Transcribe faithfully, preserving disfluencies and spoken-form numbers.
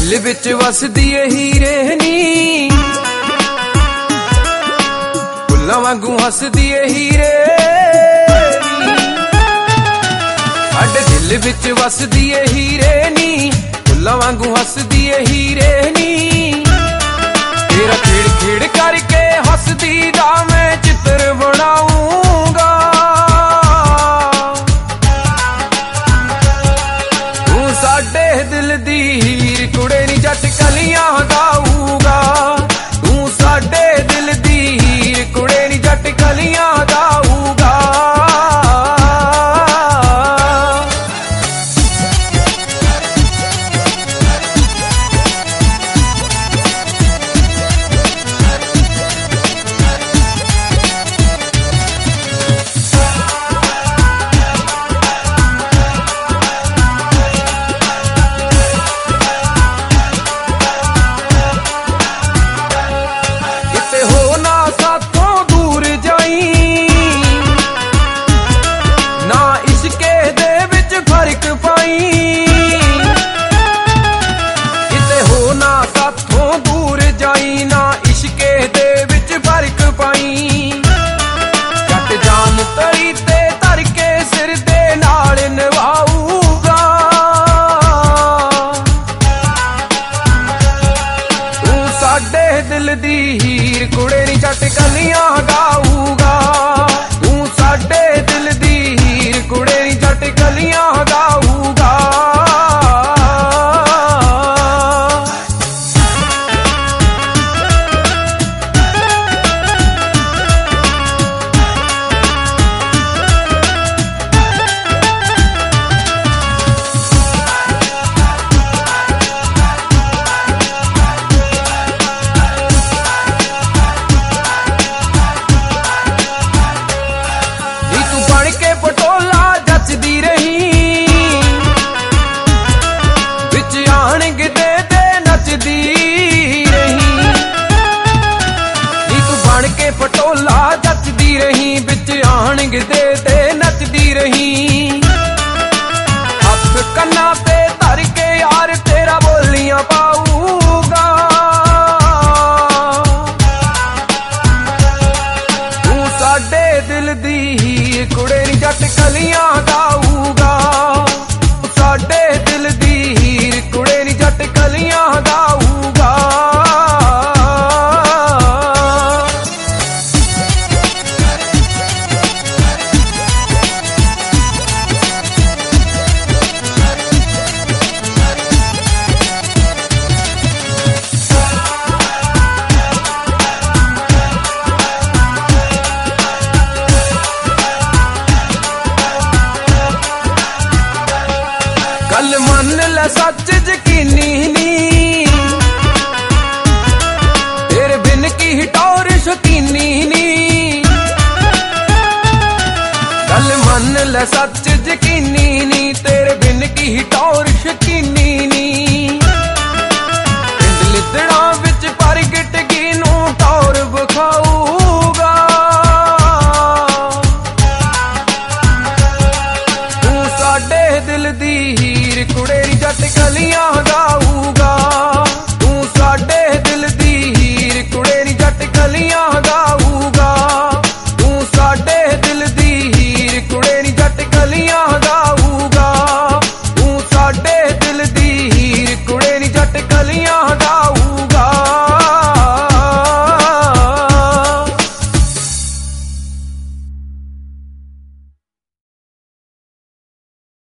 दिल विच वसदी ए हीरे नी, फुल्लां वांगू हसदी ए हीरे नी। साडे दिल विच वसदी ए हीरे नी, फुल्लां वांगू हसदी ए हीरे नी। तेरा खेड़ खेड़ करके हसदी दा मैं चित्र बनाऊंगा, तू साडे दिल दी हीर कुड़े नी जट कलियां गाऊगा, तू साडे दिल दी हीर कुड़े नी जट कलियां गाऊगा। दिल दी हीर कुड़े नी जट कलियां गाऊगा, तू साडे दिल दी हीर कुड़े नी जट कलियां गाऊगा। पटोला जचदी रही बिच आण गिदे ते नचदी रही, हथ कन्ना ते धर के यार तेरा बोलियां पाऊगा, तू साडे दिल दी हीर कुड़े नी जट कलियां गाऊगा, साडे दिल दी हीर कुड़े नी जट कलियां गाऊगा। गल मन ले सच यकीनी नी, तेरे बिन की टौर शकीनी नी। गल मन ले सच यकीनी